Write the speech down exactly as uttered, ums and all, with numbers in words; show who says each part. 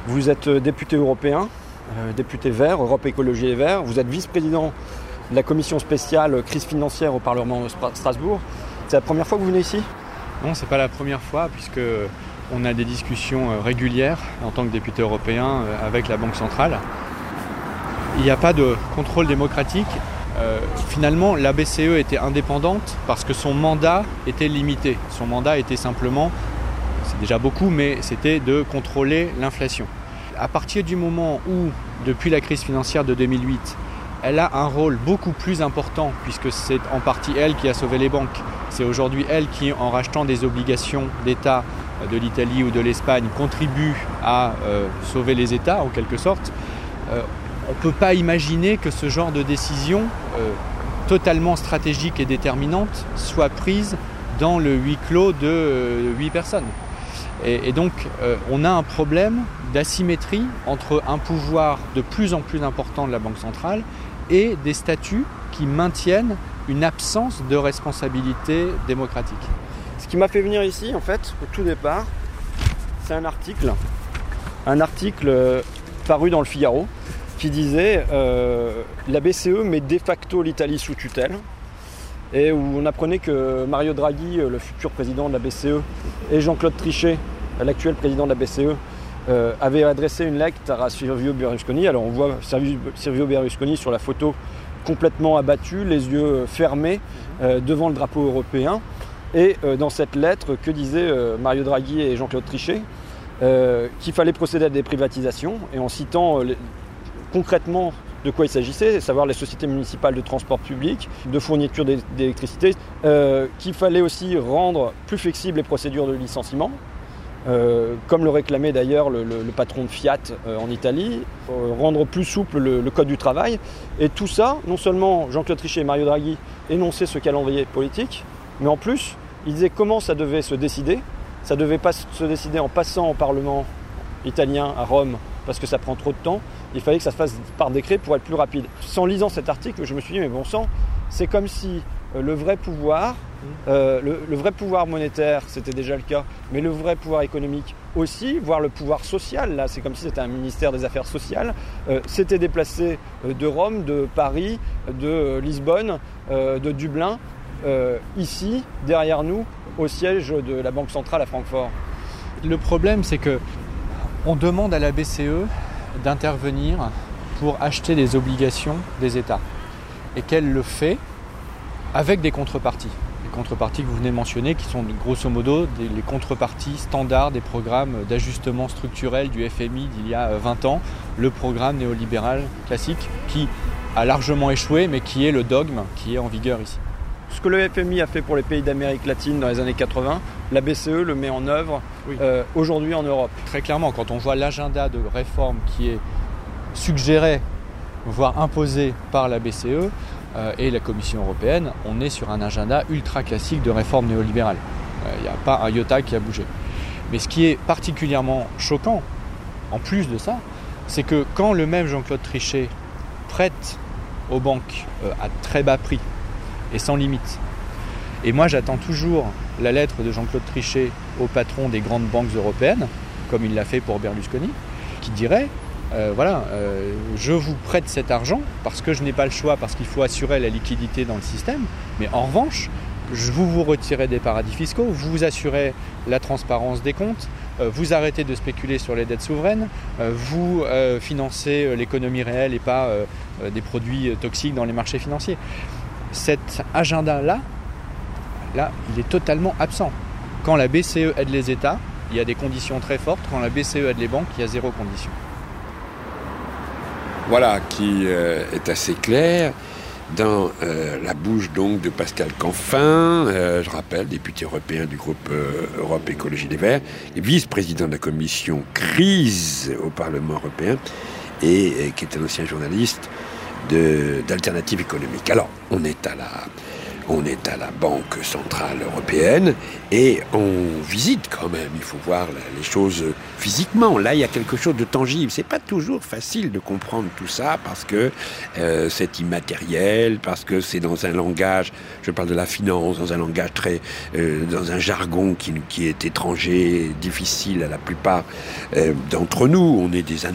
Speaker 1: Vous êtes député européen, euh, député vert, Europe Écologie Les Verts. Vous êtes vice-président de la commission spéciale crise financière au Parlement de Strasbourg. C'est la première fois que vous venez ici ?
Speaker 2: Non, c'est pas la première fois puisque on a des discussions régulières en tant que député européen avec la Banque centrale. Il n'y a pas de contrôle démocratique. Euh, finalement, la B C E était indépendante parce que son mandat était limité. Son mandat était simplement, c'est déjà beaucoup, mais c'était de contrôler l'inflation. À partir du moment où, depuis la crise financière de deux mille huit, elle a un rôle beaucoup plus important puisque c'est en partie elle qui a sauvé les banques. C'est aujourd'hui elle qui, en rachetant des obligations d'État de l'Italie ou de l'Espagne, contribue à euh, sauver les États en quelque sorte. Euh, on ne peut pas imaginer que ce genre de décision euh, totalement stratégique et déterminante soit prise dans le huis clos de euh, huit personnes. Et, et donc euh, on a un problème d'asymétrie entre un pouvoir de plus en plus important de la Banque centrale et des statuts qui maintiennent une absence de responsabilité démocratique.
Speaker 1: Ce qui m'a fait venir ici, en fait, au tout départ, c'est un article, un article paru dans le Figaro, qui disait euh, la B C E met de facto l'Italie sous tutelle, et où on apprenait que Mario Draghi, le futur président de la B C E, et Jean-Claude Trichet, l'actuel président de la B C E, euh, avaient adressé une lettre à Silvio Berlusconi. Alors on voit Silvio Berlusconi sur la photo complètement abattu, les yeux fermés euh, devant le drapeau européen. Et euh, dans cette lettre, que disaient euh, Mario Draghi et Jean-Claude Trichet euh, qu'il fallait procéder à des privatisations, et en citant euh, les, concrètement de quoi il s'agissait, à savoir les sociétés municipales de transport public, de fourniture d'électricité, euh, qu'il fallait aussi rendre plus flexibles les procédures de licenciement, euh, comme le réclamait d'ailleurs le, le, le patron de Fiat euh, en Italie, euh, rendre plus souple le, le code du travail. Et tout ça, non seulement Jean-Claude Trichet et Mario Draghi énonçaient ce calendrier politique, mais en plus, ils disaient comment ça devait se décider. Ça ne devait pas se décider en passant au Parlement italien à Rome, parce que ça prend trop de temps. Il fallait que ça se fasse par décret pour être plus rapide. En lisant cet article, je me suis dit, mais bon sang, c'est comme si euh, le vrai pouvoir, euh, le, le vrai pouvoir monétaire, c'était déjà le cas, mais le vrai pouvoir économique aussi, voire le pouvoir social, là, c'est comme si c'était un ministère des Affaires sociales, euh, s'était déplacé euh, de Rome, de Paris, de euh, Lisbonne, euh, de Dublin, euh, ici, derrière nous, au siège de la Banque centrale à Francfort.
Speaker 2: Le problème, c'est que on demande à la B C E d'intervenir pour acheter des obligations des États et qu'elle le fait avec des contreparties. Les contreparties que vous venez de mentionner qui sont grosso modo des, les contreparties standards des programmes d'ajustement structurel du F M I d'il y a vingt ans, le programme néolibéral classique qui a largement échoué mais qui est le dogme qui est en vigueur ici.
Speaker 1: Ce que le F M I a fait pour les pays d'Amérique latine dans les années quatre-vingts, la B C E le met en œuvre oui. euh, aujourd'hui en Europe.
Speaker 2: Très clairement, quand on voit l'agenda de réforme qui est suggéré, voire imposé par la B C E euh, et la Commission européenne, on est sur un agenda ultra classique de réforme néolibérale. Il euh, n'y a pas un iota qui a bougé. Mais ce qui est particulièrement choquant, en plus de ça, c'est que quand le même Jean-Claude Trichet prête aux banques euh, à très bas prix, et sans limite. Et moi, j'attends toujours la lettre de Jean-Claude Trichet au patron des grandes banques européennes, comme il l'a fait pour Berlusconi, qui dirait, euh, voilà, euh, je vous prête cet argent parce que je n'ai pas le choix, parce qu'il faut assurer la liquidité dans le système, mais en revanche, je vous vous retirez des paradis fiscaux, vous vous assurez la transparence des comptes, euh, vous arrêtez de spéculer sur les dettes souveraines, euh, vous euh, financez l'économie réelle et pas euh, des produits toxiques dans les marchés financiers. Cet agenda-là, là, il est totalement absent. Quand la B C E aide les États, il y a des conditions très fortes. Quand la B C E aide les banques, il y a zéro condition.
Speaker 3: Voilà, qui euh, est assez clair dans euh, la bouche donc de Pascal Canfin, euh, je rappelle, député européen du groupe euh, Europe Écologie Les Verts, et vice-président de la commission crise au Parlement européen, et, et qui est un ancien journaliste De, d'alternatives économiques. Alors, on est à la on est à la Banque Centrale Européenne et on visite quand même, il faut voir les choses physiquement. Là, il y a quelque chose de tangible. C'est pas toujours facile de comprendre tout ça parce que euh, c'est immatériel, parce que c'est dans un langage, je parle de la finance, dans un langage très, euh, dans un jargon qui, qui est étranger, difficile à la plupart euh, d'entre nous. On est des